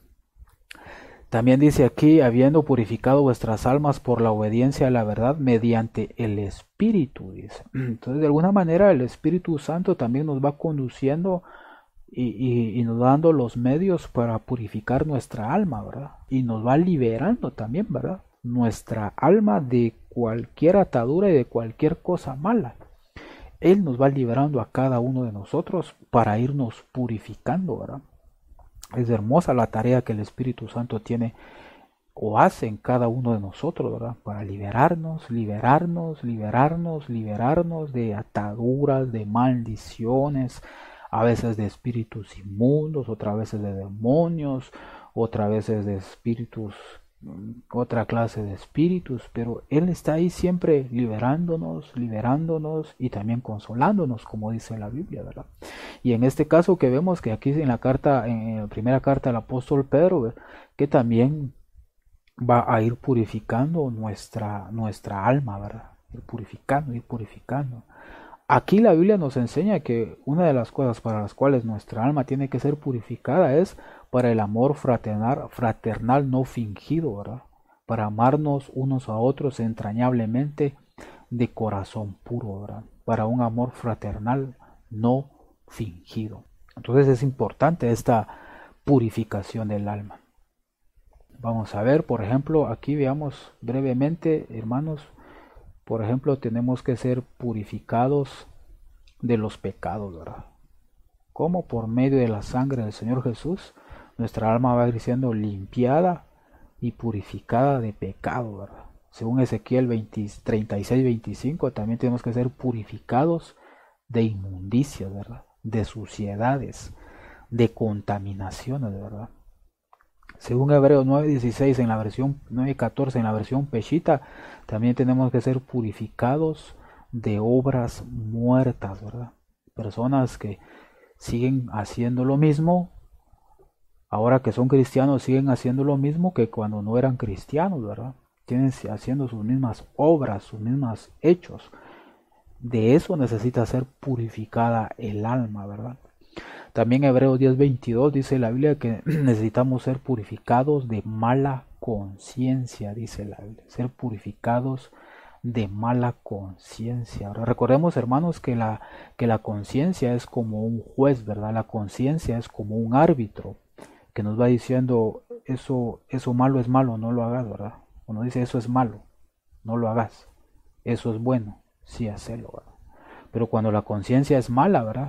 También dice aquí, habiendo purificado vuestras almas por la obediencia a la verdad mediante el Espíritu, dice. Entonces, de alguna manera, el Espíritu Santo también nos va conduciendo y, y, y nos va dando los medios para purificar nuestra alma, ¿verdad? Y nos va liberando también, ¿verdad? Nuestra alma de cualquier atadura y de cualquier cosa mala. Él nos va liberando a cada uno de nosotros para irnos purificando, ¿verdad? Es hermosa la tarea que el Espíritu Santo tiene o hace en cada uno de nosotros, ¿verdad? Para liberarnos, liberarnos, liberarnos, liberarnos de ataduras, de maldiciones, a veces de espíritus inmundos, otras veces de demonios, otras veces de espíritus, otra clase de espíritus, pero Él está ahí siempre liberándonos, liberándonos y también consolándonos, como dice la Biblia, ¿verdad? Y en este caso que vemos que aquí en la carta, en la primera carta del apóstol Pedro, ¿verdad?, que también va a ir purificando nuestra, nuestra alma, ¿verdad? Ir purificando, ir purificando. Aquí la Biblia nos enseña que una de las cosas para las cuales nuestra alma tiene que ser purificada es para el amor fraternal, fraternal no fingido, ¿verdad? Para amarnos unos a otros entrañablemente de corazón puro, ¿verdad? Para un amor fraternal no fingido. Entonces es importante esta purificación del alma. Vamos a ver, por ejemplo, aquí veamos brevemente, hermanos. Por ejemplo, tenemos que ser purificados de los pecados, ¿verdad? ¿Cómo? Por medio de la sangre del Señor Jesús, nuestra alma va a ir siendo limpiada y purificada de pecado, ¿verdad? Según Ezequiel veinte, treinta y seis, veinticinco, también tenemos que ser purificados de inmundicias, ¿verdad? De suciedades, de contaminaciones, ¿verdad? Según Hebreos nueve dieciséis en la versión nueve catorce en la versión Peshita, también tenemos que ser purificados de obras muertas, ¿verdad? Personas que siguen haciendo lo mismo, ahora que son cristianos siguen haciendo lo mismo que cuando no eran cristianos, ¿verdad? Tienen haciendo sus mismas obras, sus mismos hechos. De eso necesita ser purificada el alma, ¿verdad? También Hebreos diez veintidós dice la Biblia que necesitamos ser purificados de mala conciencia, dice la Biblia, ser purificados de mala conciencia. Recordemos, hermanos, que la, que la conciencia es como un juez, ¿verdad? La conciencia es como un árbitro que nos va diciendo eso, eso malo es malo, no lo hagas, ¿verdad? Uno dice eso es malo, no lo hagas, eso es bueno, sí, hacelo, ¿verdad? Pero cuando la conciencia es mala, ¿verdad?,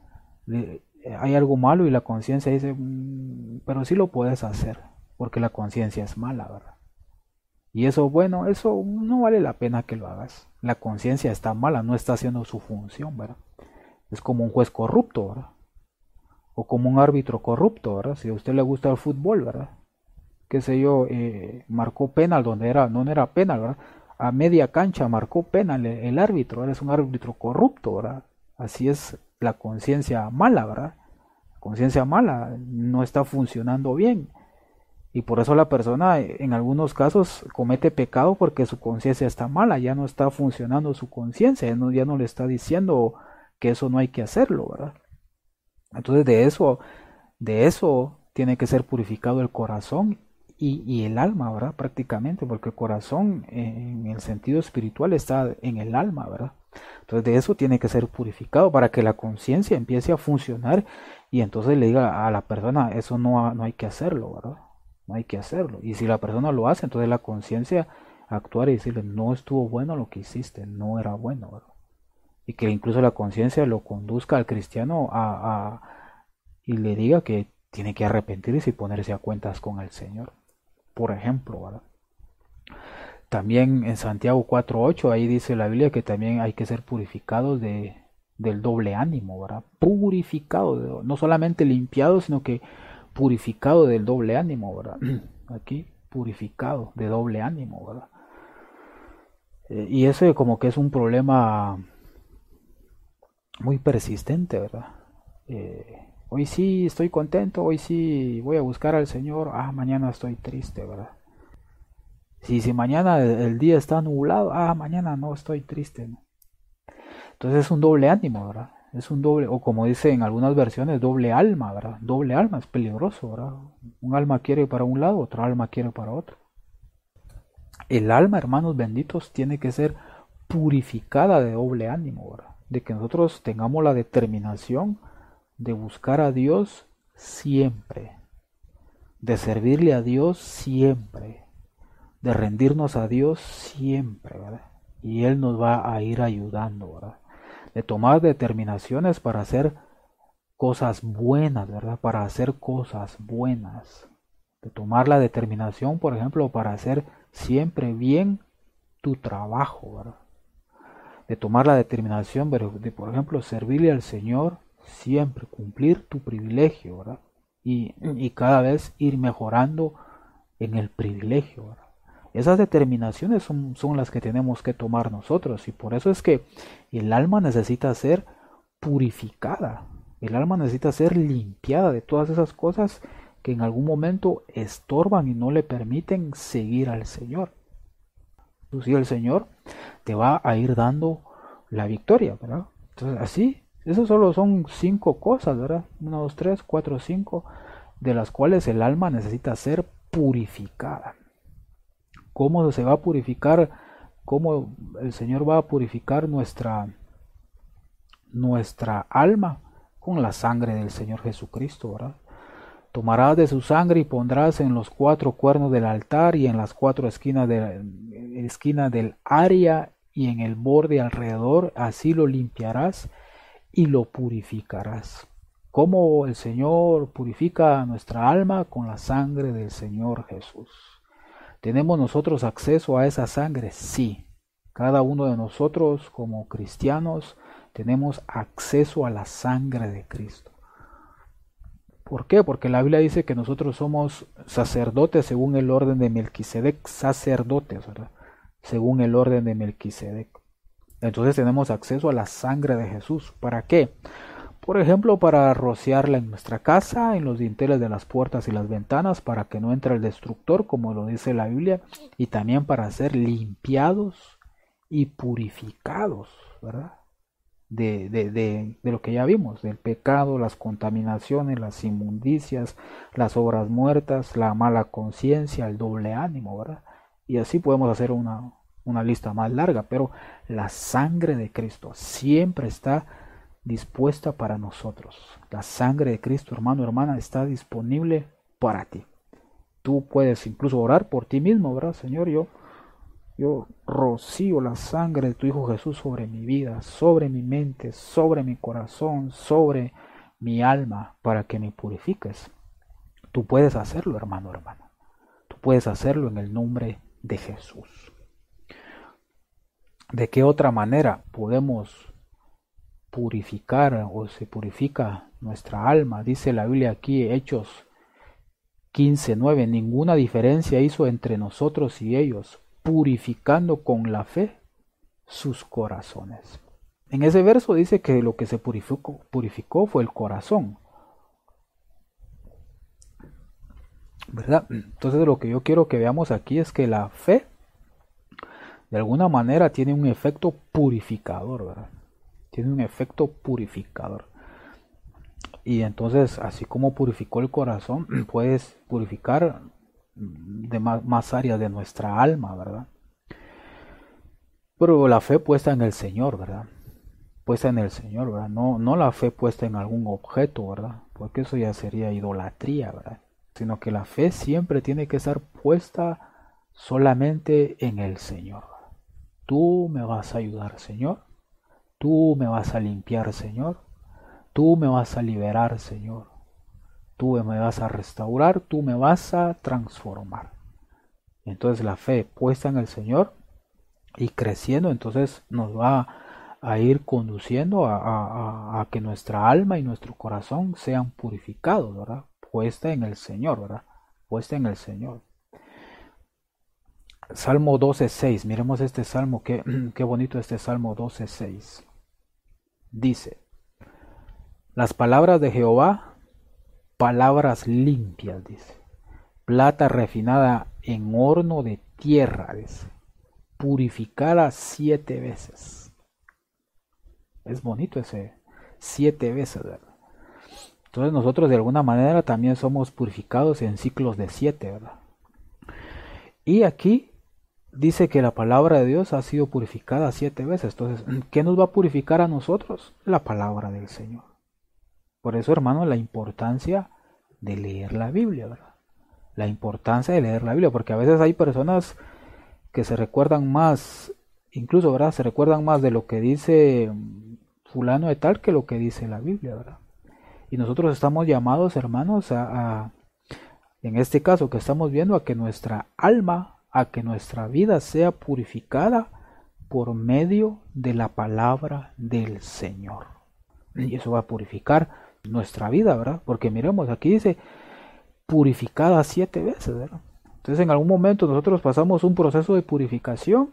hay algo malo y la conciencia dice, mmm, pero sí lo puedes hacer, porque la conciencia es mala, ¿verdad? Y eso, bueno, eso no vale la pena que lo hagas. La conciencia está mala, no está haciendo su función, ¿verdad? Es como un juez corrupto, ¿verdad? O como un árbitro corrupto, ¿verdad? Si a usted le gusta el fútbol, ¿verdad? Qué sé yo, eh, marcó penal donde era, no era penal, ¿verdad? A media cancha marcó penal el, el árbitro, ¿verdad? Es un árbitro corrupto, ¿verdad? Así es la conciencia mala, ¿verdad? La conciencia mala no está funcionando bien. Y por eso la persona en algunos casos comete pecado porque su conciencia está mala, ya no está funcionando su conciencia, ya no, ya no le está diciendo que eso no hay que hacerlo, ¿verdad? Entonces de eso, de eso tiene que ser purificado el corazón y, y el alma, ¿verdad? Prácticamente, porque el corazón en el sentido espiritual está en el alma, ¿verdad? Entonces de eso tiene que ser purificado para que la conciencia empiece a funcionar y entonces le diga a la persona, eso no, no hay que hacerlo, ¿verdad? No hay que hacerlo. Y si la persona lo hace, entonces la conciencia actuar y decirle, no estuvo bueno lo que hiciste, no era bueno, ¿verdad? Y que incluso la conciencia lo conduzca al cristiano a, a, y le diga que tiene que arrepentirse y ponerse a cuentas con el Señor, por ejemplo, ¿verdad? También en Santiago cuatro ocho, ahí dice la Biblia que también hay que ser purificados de, del doble ánimo, ¿verdad? Purificados, no solamente limpiados, sino que purificado del doble ánimo, ¿verdad? Aquí, purificado de doble ánimo, ¿verdad? Eh, y eso como que es un problema muy persistente, ¿verdad? Eh, hoy sí estoy contento, hoy sí voy a buscar al Señor, ah, mañana estoy triste, ¿verdad? Si, si mañana el, el día está nublado, ah, mañana no estoy triste, ¿no? Entonces es un doble ánimo, ¿verdad? Es un doble, o como dice en algunas versiones, doble alma, ¿verdad? Doble alma, es peligroso, ¿verdad? Un alma quiere para un lado, otra alma quiere para otro. El alma, hermanos benditos, tiene que ser purificada de doble ánimo, ¿verdad? De que nosotros tengamos la determinación de buscar a Dios siempre, de servirle a Dios siempre, de rendirnos a Dios siempre, ¿verdad? Y Él nos va a ir ayudando, ¿verdad? De tomar determinaciones para hacer cosas buenas, ¿verdad? Para hacer cosas buenas. De tomar la determinación, por ejemplo, para hacer siempre bien tu trabajo, ¿verdad? De tomar la determinación de, por ejemplo, servirle al Señor siempre, cumplir tu privilegio, ¿verdad? Y, y cada vez ir mejorando en el privilegio, ¿verdad? Esas determinaciones son, son las que tenemos que tomar nosotros, y por eso es que el alma necesita ser purificada, el alma necesita ser limpiada de todas esas cosas que en algún momento estorban y no le permiten seguir al Señor. Pues, y el Señor te va a ir dando la victoria, ¿verdad? Entonces, así, eso solo son cinco cosas, ¿verdad? Una, dos, tres, cuatro, cinco, de las cuales el alma necesita ser purificada. ¿Cómo se va a purificar? ¿Cómo el Señor va a purificar nuestra, nuestra alma? Con la sangre del Señor Jesucristo, ¿verdad? Tomarás de su sangre y pondrás en los cuatro cuernos del altar y en las cuatro esquinas, de, esquinas del área y en el borde alrededor, así lo limpiarás y lo purificarás. ¿Cómo el Señor purifica nuestra alma? Con la sangre del Señor Jesús. ¿Tenemos nosotros acceso a esa sangre? Sí. Cada uno de nosotros como cristianos tenemos acceso a la sangre de Cristo. ¿Por qué? Porque la Biblia dice que nosotros somos sacerdotes según el orden de Melquisedec, sacerdotes, ¿verdad? Según el orden de Melquisedec. Entonces tenemos acceso a la sangre de Jesús. ¿Para qué? Por ejemplo, para rociarla en nuestra casa, en los dinteles de las puertas y las ventanas, para que no entre el destructor, como lo dice la Biblia, y también para ser limpiados y purificados, ¿verdad? De, de, de, de lo que ya vimos, del pecado, las contaminaciones, las inmundicias, las obras muertas, la mala conciencia, el doble ánimo, ¿verdad? Y así podemos hacer una, una lista más larga, pero la sangre de Cristo siempre está dispuesta para nosotros. La sangre de Cristo, hermano, hermana, está disponible para ti. Tú puedes incluso orar por ti mismo, ¿verdad? Señor, yo, yo rocío la sangre de tu Hijo Jesús sobre mi vida, sobre mi mente, sobre mi corazón, sobre mi alma, para que me purifiques. Tú puedes hacerlo, hermano, hermana. Tú puedes hacerlo en el nombre de Jesús. ¿De qué otra manera podemos purificar o se purifica nuestra alma? Dice la Biblia aquí, Hechos quince nueve, ninguna diferencia hizo entre nosotros y ellos, purificando con la fe sus corazones. En ese verso dice que lo que se purificó, purificó fue el corazón, ¿verdad? Entonces lo que yo quiero que veamos aquí es que la fe de alguna manera tiene un efecto purificador, ¿verdad? Tiene un efecto purificador. Y entonces, así como purificó el corazón, puedes purificar de más, más áreas de nuestra alma, ¿verdad? Pero la fe puesta en el Señor, ¿verdad? Puesta en el Señor, ¿verdad? No, no la fe puesta en algún objeto, ¿verdad? Porque eso ya sería idolatría, ¿verdad? Sino que la fe siempre tiene que estar puesta solamente en el Señor. Tú me vas a ayudar, Señor. Tú me vas a limpiar, Señor. Tú me vas a liberar, Señor. Tú me vas a restaurar. Tú me vas a transformar. Entonces la fe puesta en el Señor y creciendo, entonces nos va a ir conduciendo a, a, a que nuestra alma y nuestro corazón sean purificados, ¿verdad? Puesta en el Señor, ¿verdad? Puesta en el Señor. Salmo doce seis, miremos este salmo, qué, qué bonito este Salmo doce seis. Dice, las palabras de Jehová, palabras limpias, dice, plata refinada en horno de tierra, dice, purificada siete veces. Es bonito ese, siete veces, ¿verdad? Entonces nosotros de alguna manera también somos purificados en ciclos de siete, ¿verdad? Y aquí dice que la palabra de Dios ha sido purificada siete veces. Entonces, ¿qué nos va a purificar a nosotros? La palabra del Señor. Por eso, hermano, la importancia de leer la Biblia, ¿verdad? La importancia de leer la Biblia, porque a veces hay personas que se recuerdan más, incluso, ¿verdad? Se recuerdan más de lo que dice fulano de tal que lo que dice la Biblia, ¿verdad? Y nosotros estamos llamados, hermanos, a, a en este caso que estamos viendo, a que nuestra alma, a que nuestra vida sea purificada por medio de la palabra del Señor. Y eso va a purificar nuestra vida, ¿verdad? Porque miremos, aquí dice purificada siete veces, ¿verdad? Entonces en algún momento nosotros pasamos un proceso de purificación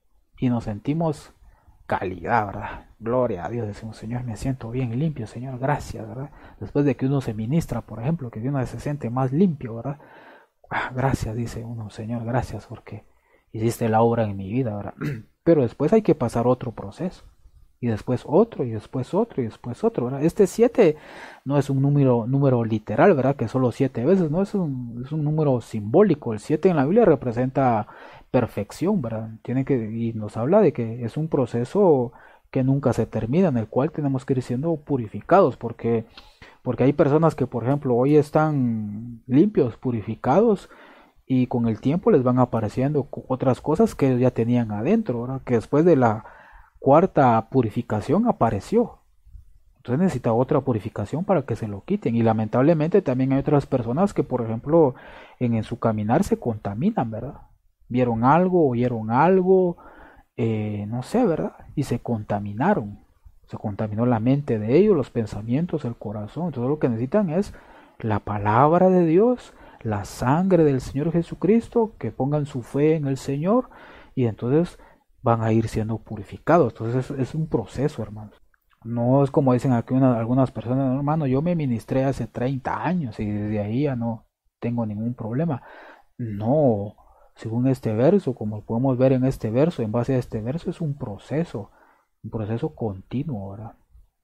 y nos sentimos calidad, ¿verdad? Gloria a Dios, decimos, Señor, me siento bien limpio, Señor, gracias, ¿verdad? Después de que uno se ministra, por ejemplo, que uno se siente más limpio, ¿verdad? Ah, gracias, dice uno, Señor, gracias porque hiciste la obra en mi vida, ¿verdad? Pero después hay que pasar otro proceso, y después otro, y después otro, y después otro, ¿verdad? Este siete no es un número, número literal, ¿verdad? Que solo siete veces, no, es un, es un número simbólico. El siete en la Biblia representa perfección, ¿verdad? Tiene que, y nos habla de que es un proceso que nunca se termina, en el cual tenemos que ir siendo purificados, porque, porque hay personas que, por ejemplo, hoy están limpios, purificados, y con el tiempo les van apareciendo otras cosas que ellos ya tenían adentro, ¿verdad? Que después de la cuarta purificación apareció. Entonces necesita otra purificación para que se lo quiten. Y lamentablemente también hay otras personas que, por ejemplo, en, en su caminar se contaminan, ¿verdad? Vieron algo, oyeron algo, eh, no sé, ¿verdad? Y se contaminaron. Se contaminó la mente de ellos, los pensamientos, el corazón. Entonces lo que necesitan es la palabra de Dios, la sangre del Señor Jesucristo, que pongan su fe en el Señor y entonces van a ir siendo purificados. Entonces es, es un proceso, hermanos. No es como dicen aquí una, algunas personas, hermano, yo me ministré hace treinta años y desde ahí ya no tengo ningún problema. No, según este verso, como podemos ver en este verso, en base a este verso, es un proceso, un proceso continuo, ¿verdad?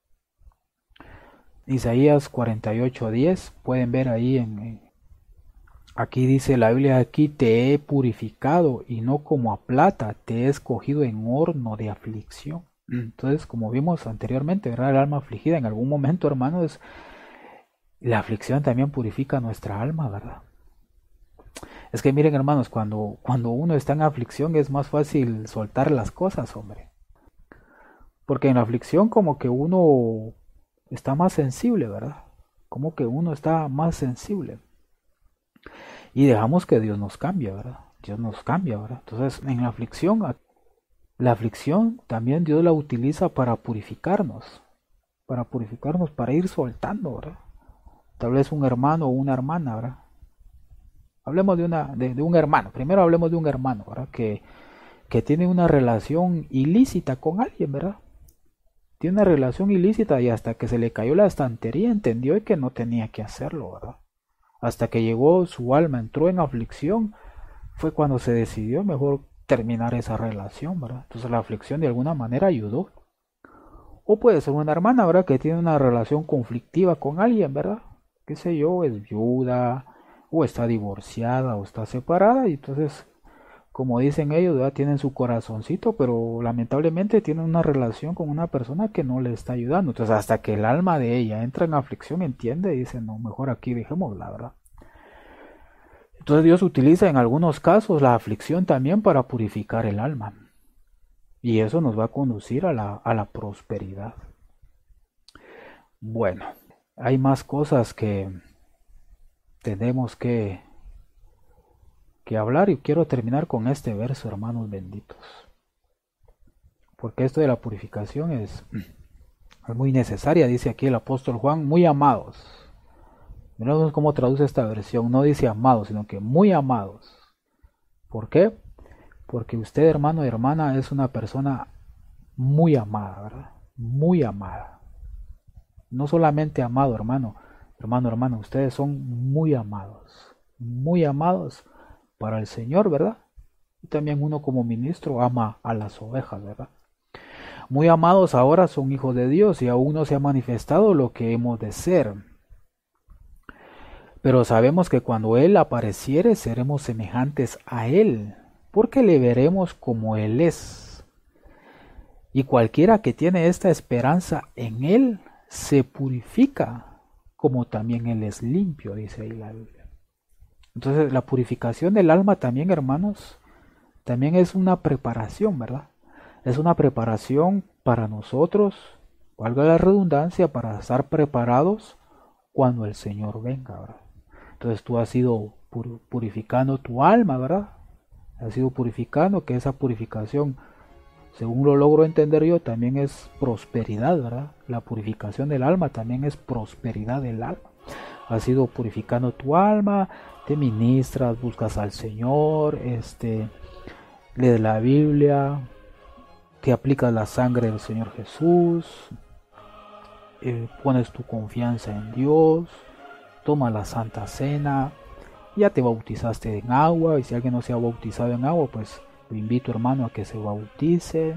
Isaías cuarenta y ocho diez, pueden ver ahí en, en aquí dice la Biblia, aquí te he purificado y no como a plata, te he escogido en horno de aflicción. Entonces, como vimos anteriormente, ¿verdad? El alma afligida en algún momento, hermanos, la aflicción también purifica nuestra alma, ¿verdad? Es que miren, hermanos, cuando, cuando uno está en aflicción es más fácil soltar las cosas, hombre. Porque en la aflicción como que uno está más sensible, ¿verdad? Como que uno está más sensible. Y dejamos que Dios nos cambie, ¿verdad? Dios nos cambia, ¿verdad? Entonces, en la aflicción, la aflicción también Dios la utiliza para purificarnos, para purificarnos, para ir soltando, ¿verdad? Tal vez un hermano o una hermana, ¿verdad? Hablemos de, una, de, de un hermano, primero hablemos de un hermano, ¿verdad? Que, que tiene una relación ilícita con alguien, ¿verdad? Tiene una relación ilícita y hasta que se le cayó la estantería entendió que no tenía que hacerlo, ¿verdad? Hasta que llegó su alma, entró en aflicción, fue cuando se decidió mejor terminar esa relación, ¿verdad? Entonces la aflicción de alguna manera ayudó. O puede ser una hermana, ¿verdad? Que tiene una relación conflictiva con alguien, ¿verdad? Qué sé yo, es viuda, o está divorciada, o está separada, y entonces, como dicen ellos, ¿verdad? Tienen su corazoncito, pero lamentablemente tienen una relación con una persona que no le está ayudando. Entonces hasta que el alma de ella entra en aflicción, entiende y dice, no, mejor aquí dejémosla, ¿verdad? Entonces Dios utiliza en algunos casos la aflicción también para purificar el alma. Y eso nos va a conducir a la, a la prosperidad. Bueno, hay más cosas que tenemos que que hablar y quiero terminar con este verso, hermanos benditos, porque esto de la purificación es, es muy necesaria. Dice aquí el apóstol Juan, muy amados. Miramos cómo traduce esta versión, no dice amados, sino que muy amados. ¿Por qué? Porque usted, hermano y hermana, es una persona muy amada, ¿verdad? Muy amada. No solamente amado, hermano, hermano, hermano, ustedes son muy amados, muy amados para el Señor, ¿verdad? Y también uno como ministro ama a las ovejas, ¿verdad? Muy amados ahora son hijos de Dios y aún no se ha manifestado lo que hemos de ser. Pero sabemos que cuando Él apareciere seremos semejantes a Él, porque le veremos como Él es. Y cualquiera que tiene esta esperanza en Él se purifica, como también Él es limpio, dice ahí la Biblia. Entonces la purificación del alma también, hermanos, también es una preparación, ¿verdad? Es una preparación para nosotros, valga la redundancia, para estar preparados cuando el Señor venga, ¿verdad? Entonces tú has ido pur purificando tu alma, ¿verdad? Has ido purificando, que esa purificación, según lo logro entender yo, también es prosperidad, ¿verdad? La purificación del alma también es prosperidad del alma. Has ido purificando tu alma, te ministras, buscas al Señor, este, lees la Biblia, te aplicas la sangre del Señor Jesús, eh, pones tu confianza en Dios, tomas la Santa Cena, ya te bautizaste en agua, y si alguien no se ha bautizado en agua, pues lo invito, hermano, a que se bautice.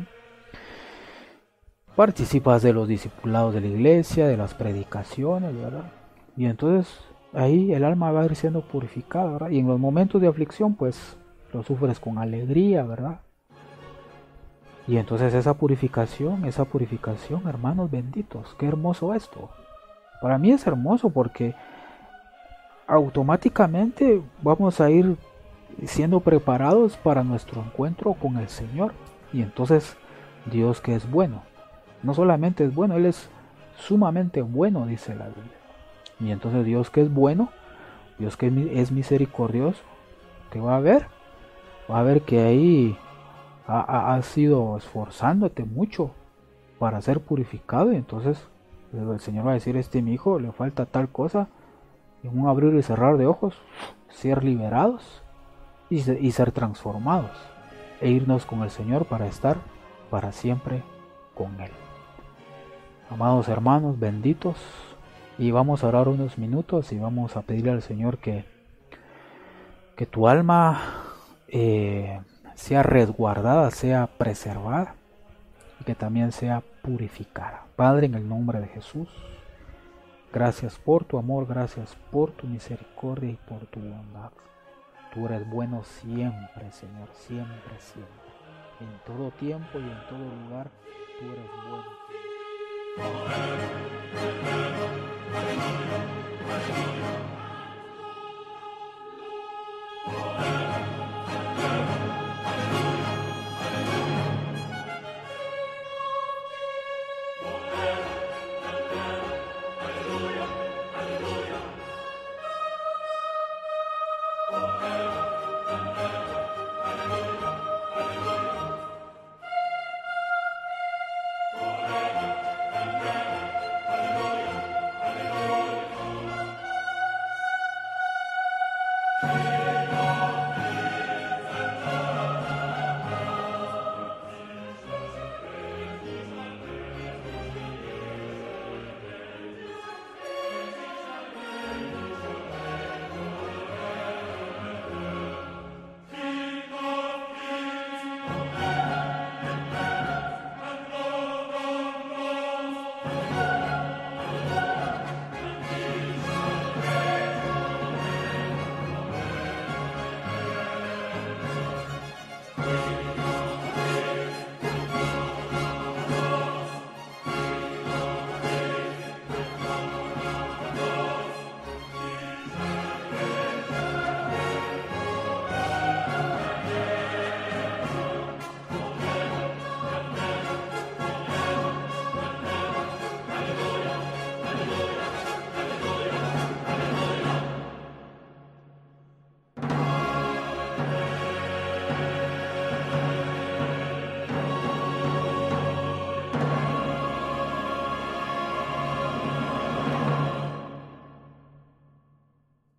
Participas de los discipulados de la iglesia, de las predicaciones, ¿verdad? Y entonces ahí el alma va a ir siendo purificada, ¿verdad? Y en los momentos de aflicción, pues lo sufres con alegría, ¿verdad? Y entonces esa purificación, esa purificación, hermanos benditos, qué hermoso esto. Para mí es hermoso porque automáticamente vamos a ir siendo preparados para nuestro encuentro con el Señor. Y entonces Dios, que es bueno, no solamente es bueno, Él es sumamente bueno, dice la Biblia. Y entonces Dios, que es bueno, Dios que es misericordioso, ¿qué va a ver? Va a ver que ahí has ido esforzándote mucho para ser purificado, y entonces el Señor va a decir: este mi hijo le falta tal cosa, y en un abrir y cerrar de ojos ser liberados y, y ser transformados e irnos con el Señor para estar para siempre con Él. Amados hermanos benditos, y vamos a orar unos minutos y vamos a pedirle al Señor que que tu alma eh, sea resguardada, sea preservada y que también sea purificada. Padre, en el nombre de Jesús, gracias por tu amor, gracias por tu misericordia y por tu bondad. Tú eres bueno siempre, Señor, siempre, siempre. En todo tiempo y en todo lugar, tú eres bueno.